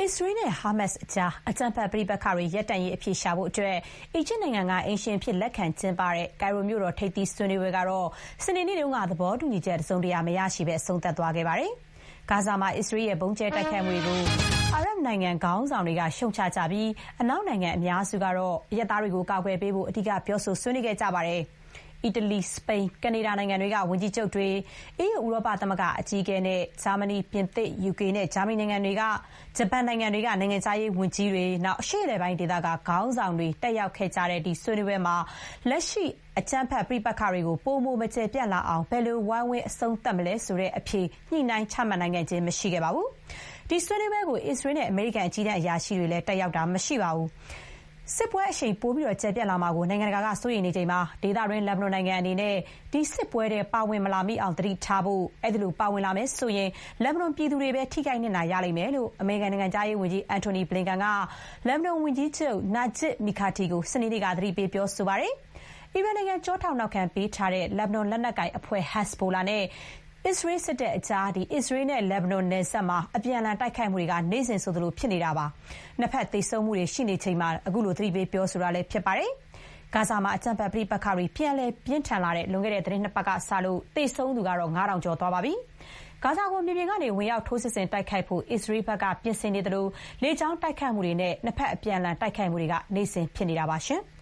စ္စရေးနဲ့ဟာမတ်စ်အကြားအကြမ်းဖက်ပဋိပက္ခတွေရပ်တန့်ရေးအဖြေရှာဖို့အတွက်အီဂျစ်နိုင်ငံကအိမ်ရှင်အဖြစ်လက်ခံကျင်းပတဲ့ကိုင်ရိုမြို့တော်ထိပ်သီးဆွေးနွေးပွဲကတော့စနေနေ့တုန်းကသဘောတူညီချက်တစုံတရာမရရှိဘဲအဆုံးသတ်သွားခဲ့ပါတယ်။ဂါဇာမှာအစ္စရေးရဲ့ဗုံးကျဲတိုက်ခိုက်မှုတွေကိုအာရပ်နိုင်ငံခေါင်းဆောင်တွေကရှုတ်ချကြပြီးအနောက်နိုင်ငံအများစုကတော့အရပ်သားတွေကိုကာကွယ်ပေးဖို့အဓိကပြောဆိုဆွေးနွေးခဲ့ကြပါတယ်။အီတလီ၊စပိန်၊ကနေဒါနိုင်ငံတွေကဝန်ကြီးချုပ်တွေ၊ဥရောပသမဂ္ဂအကြီးအကဲနဲ့ဂျာမနီ၊ပြင်သစ်၊ယူကေနဲ့ဂျာမနီနိုင်ငံတွေကဂျပန်နိုင်ငံတွေကနိုင်ငံခြားရေးဝန်ကြီးတွေ၊အရှေ့အလယ်ပိုင်းဒေသကခေါင်းဆောင်တွေတက်ရောက်ခဲ့ကြတဲ့ဒီဆွေးနွေးပွဲမှာလက်ရှိအကြမ်းဖက်ပဋိပက္ခတွေကိုပိုမိုမကျယ်ပြန့်လာအောင်ဘယ်လိုဝိုင်းဝန်းအဆုံးသတ်မလဲဆိုတဲ့အဖြေညှိနှိုင်းချမှတ်နိုင်ခဲ့ခြင်းမရှိခဲ့ပါဘူး။ဒီဆွေးနွေးပွဲကိုအစ္စရေးနဲ့အမေရိကန်အကြီးတန်းအရာရှိတွေလည်းတက်ရောက်တာမရှိပါဘူး။စစ်ပွဲအရှိန်ပိုကျယ်ပြန့်လာမှာကိုနိုင်ငံတကာကစိုးရိမ်နေချိန်မှာဒေသတွင်းလက်ဘနွန်နိုင်ငံအနေနဲ့ဒီစစ်ပွဲထဲပါဝင်မလာမိအောင်သတိထားဖို့အဲ့ဒီလိုပါဝင်လာမယ်ဆိုရင်လက်ဘနွန်ပြည်သူတွေပဲထိခိုက်နစ်နာရလိမ့်မယ်လို့အမေရိကန်နိုင်ငံသားရေးဝန်ကြီးအန်တိုနီဘလင်ကန်ကလက်ဘနွန်ဝန်ကြီးချုပ်နာဂျစ်မီကာတီကိုစနေနေ့ကသတိပေးပြောဆိုပါတယ်။အီရန်နိုင်ငံကြောထောက်နောက်ခံပေးထားတဲ့လက်ဘနွန်လက်နက်ကိုင်အဖွဲ့ဟက်ဇ်ဘိုလာနဲ့အစ္စရေးစစ်တပ်အကြားအစ္စရေးနဲ့လက်ဘနွန်နယ်စပ်မှာအပြန်အလှန်တိုက်ခိုက်မှုတွေကနေ့စဉ်ဆိုသလိုဖြစ်နေတာပါ။နှစ်ဖက်သေဆုံးမှုတွေရှိနေချိန်မှာအခုလိုသတိပေးပြောဆိုတာလည်းဖြစ်ပါတယ်။ဂါဇာမှာအကြမ်းဖက်ပဋိပက္ခတွေပြန်လည်ပြင်းထန်လာတဲ့လွန်ခဲ့တဲ့သတင်း2ပတ်ကစလို့သေဆုံးသူကတော့9000ကျော်သွားပါပြီ။ဂါဇာကိုမြေပြင်ကနေဝင်ရောက်ထိုးစစ်ဆင်တိုက်ခိုက်ဖို့အစ္စရေးဘက်ကပြင်ဆင်နေသလိုလေကြောင်းတိုက်ခိုက်မှုတွေနဲ့နှစ်ဖက်အပြန်အလှန်တိုက်ခိုက်မှုတွေကနေ့စဉ်ဖြစ်နေတာပါရှင်။